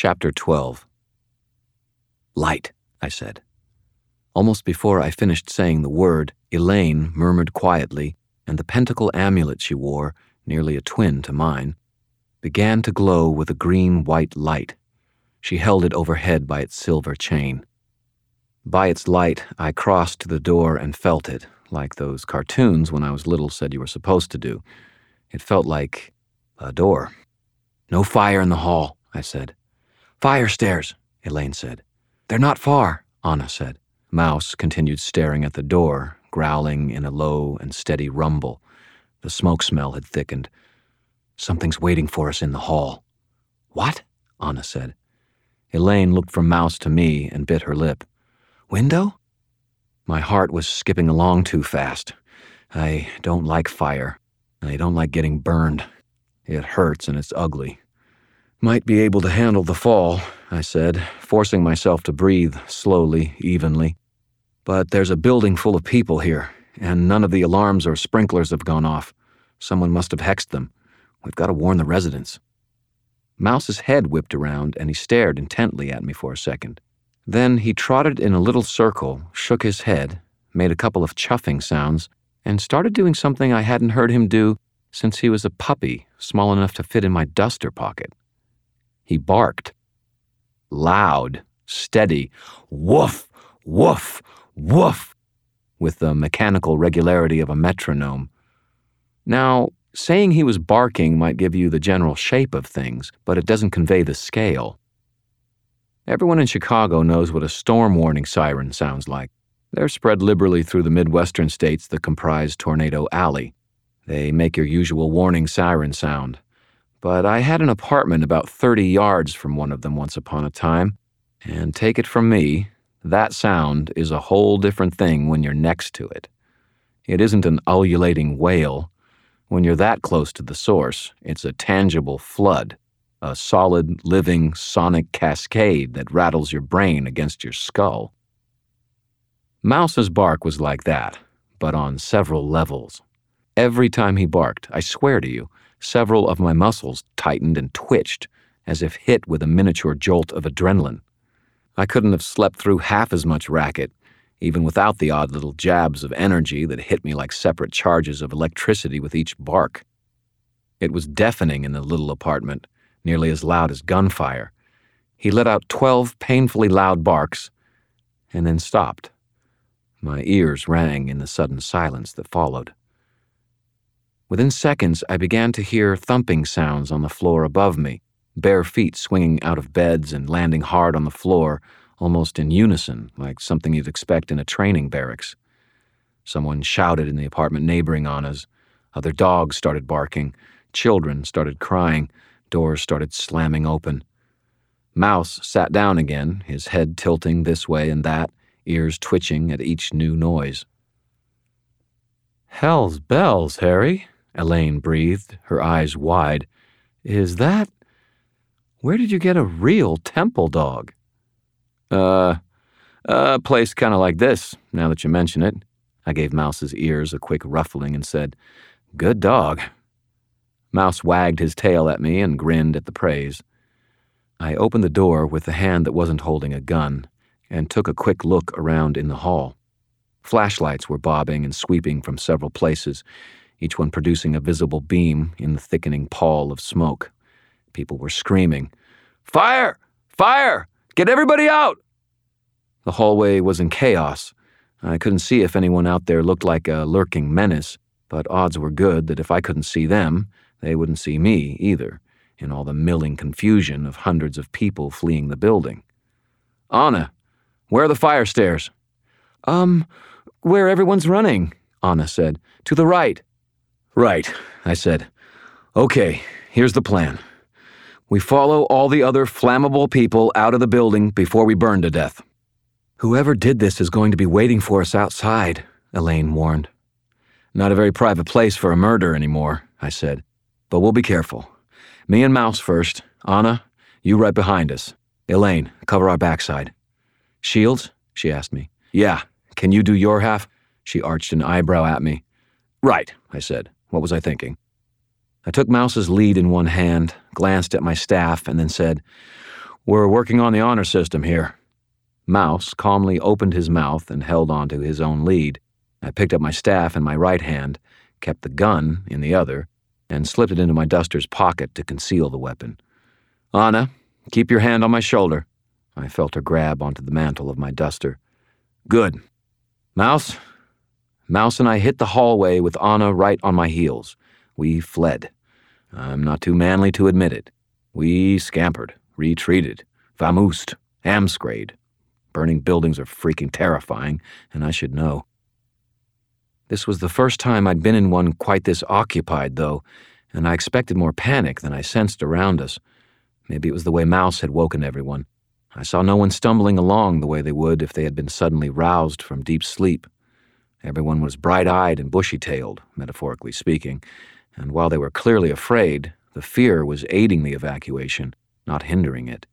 Chapter 12. Light, I said. Almost before I finished saying the word, Elaine murmured quietly, and the pentacle amulet she wore, nearly a twin to mine, began to glow with a green-white light. She held it overhead by its silver chain. By its light, I crossed to the door and felt it, like those cartoons when I was little said you were supposed to do. It felt like a door. No fire in the hall, I said. Fire stairs, Elaine said. They're not far, Anna said. Mouse continued staring at the door, growling in a low and steady rumble. The smoke smell had thickened. Something's waiting for us in the hall. What? Anna said. Elaine looked from Mouse to me and bit her lip. Window? My heart was skipping along too fast. I don't like fire. I don't like getting burned. It hurts and it's ugly. Might be able to handle the fall, I said, forcing myself to breathe slowly, evenly. But there's a building full of people here, and none of the alarms or sprinklers have gone off. Someone must have hexed them. We've got to warn the residents. Mouse's head whipped around, and he stared intently at me for a second. Then he trotted in a little circle, shook his head, made a couple of chuffing sounds, and started doing something I hadn't heard him do since he was a puppy, small enough to fit in my duster pocket. He barked. Loud, steady, woof, woof, woof, with the mechanical regularity of a metronome. Now, saying he was barking might give you the general shape of things, but it doesn't convey the scale. Everyone in Chicago knows what a storm warning siren sounds like. They're spread liberally through the Midwestern states that comprise Tornado Alley. They make your usual warning siren sound. But I had an apartment about 30 yards from one of them once upon a time, and take it from me, that sound is a whole different thing when you're next to it. It isn't an ululating wail. When you're that close to the source, it's a tangible flood, a solid, living, sonic cascade that rattles your brain against your skull. Mouse's bark was like that, but on several levels. Every time he barked, I swear to you, several of my muscles tightened and twitched, as if hit with a miniature jolt of adrenaline. I couldn't have slept through half as much racket, even without the odd little jabs of energy that hit me like separate charges of electricity with each bark. It was deafening in the little apartment, nearly as loud as gunfire. He let out 12 painfully loud barks, and then stopped. My ears rang in the sudden silence that followed. Within seconds, I began to hear thumping sounds on the floor above me, bare feet swinging out of beds and landing hard on the floor, almost in unison, like something you'd expect in a training barracks. Someone shouted in the apartment neighboring Anna's. Other dogs started barking. Children started crying. Doors started slamming open. Mouse sat down again, his head tilting this way and that, ears twitching at each new noise. "Hell's bells, Harry," Elaine breathed, her eyes wide. "Is that... Where did you get a real temple dog?" A place kind of like this, now that you mention it." I gave Mouse's ears a quick ruffling and said, "Good dog." Mouse wagged his tail at me and grinned at the praise. I opened the door with the hand that wasn't holding a gun and took a quick look around in the hall. Flashlights were bobbing and sweeping from several places, each one producing a visible beam in the thickening pall of smoke. People were screaming, "Fire! Fire! Get everybody out!" The hallway was in chaos. I couldn't see if anyone out there looked like a lurking menace, but odds were good that if I couldn't see them, they wouldn't see me either, in all the milling confusion of hundreds of people fleeing the building. "Anna, where are the fire stairs?" Where everyone's running," Anna said. "To the right." "Right," I said. "Okay, here's the plan. We follow all the other flammable people out of the building before we burn to death." "Whoever did this is going to be waiting for us outside," Elaine warned. "Not a very private place for a murder anymore," I said. "But we'll be careful. Me and Mouse first. Anna, you right behind us. Elaine, cover our backside." "Shields?" she asked me. "Yeah. Can you do your half?" She arched an eyebrow at me. "Right," I said. What was I thinking? I took Mouse's lead in one hand, glanced at my staff, and then said, We're working on the honor system here. Mouse calmly opened his mouth and held on to his own lead. I picked up my staff in my right hand, kept the gun in the other, and slipped it into my duster's pocket to conceal the weapon. Anna, keep your hand on my shoulder. I felt her grab onto the mantle of my duster. Good. Mouse? Mouse and I hit the hallway with Anna right on my heels. We fled. I'm not too manly to admit it. We scampered, retreated, vamoosed, amscrayed. Burning buildings are freaking terrifying, and I should know. This was the first time I'd been in one quite this occupied, though, and I expected more panic than I sensed around us. Maybe it was the way Mouse had woken everyone. I saw no one stumbling along the way they would if they had been suddenly roused from deep sleep. Everyone was bright-eyed and bushy-tailed, metaphorically speaking, and while they were clearly afraid, the fear was aiding the evacuation, not hindering it.